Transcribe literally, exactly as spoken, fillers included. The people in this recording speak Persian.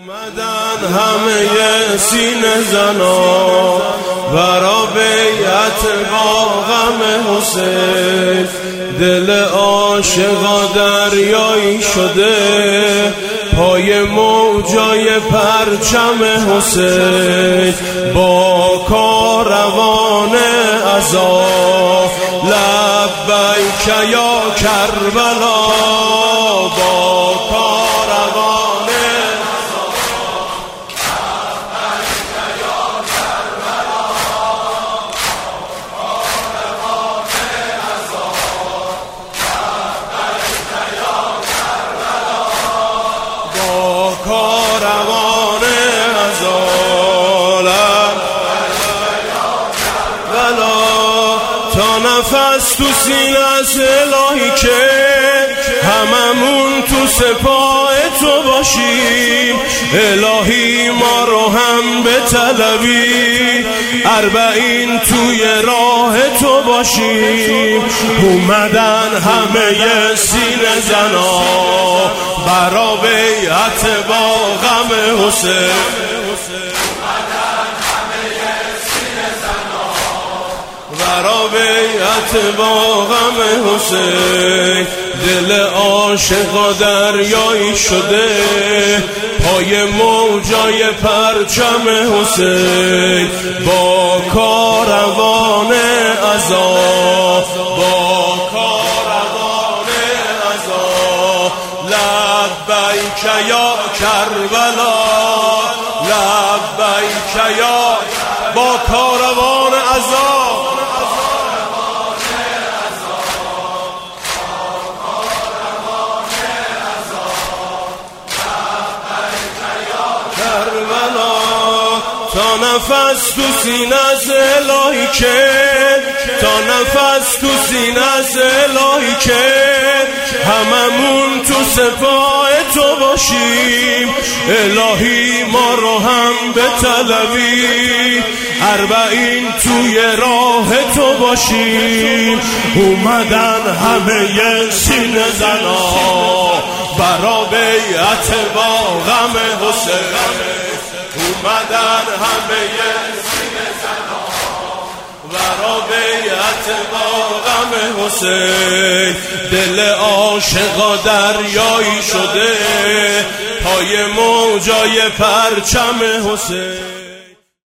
اومدن همه سینه زنا برا بیعت با غم حسین، دل عاشقا دریایی شده پای موجای پرچم حسین. با کاروان عزا لبیک یا کربلا، با کاروان عزا لبیک یا کربلا، کاروان عزا لبیک یا کربلا، با کاروان عزا لبیک یا کربلا. تا نفس تو سینه است الهی که هممون تو سپاه تو باشیم، الهی ما رو هم به طلبی اربعین توی راه تو باشیم. اومدن همه سینه زنا برا بیعت با غم حسین، برا بیعت با غم حسین. دل عاشقا دریایی شده پای موجای پرچم حسین. با کاروان عزا، با کاروان عزا لبیک یا کربلا، لبیک یا، با کاروان عزا تا نفس تو سینه است الهی که، تا نفس تو سینه است الهی که هممون تو سپاه تو باشیم، الهی ما رو هم به طلبی اربعین توی راه تو باشیم. اومدن همه سینه زنا برا بیعت با غم حسین، اومدن همه سینه زنا برا بیعت با غم حسین. دل عاشقا دریایی شده پای موجای پرچم حسین.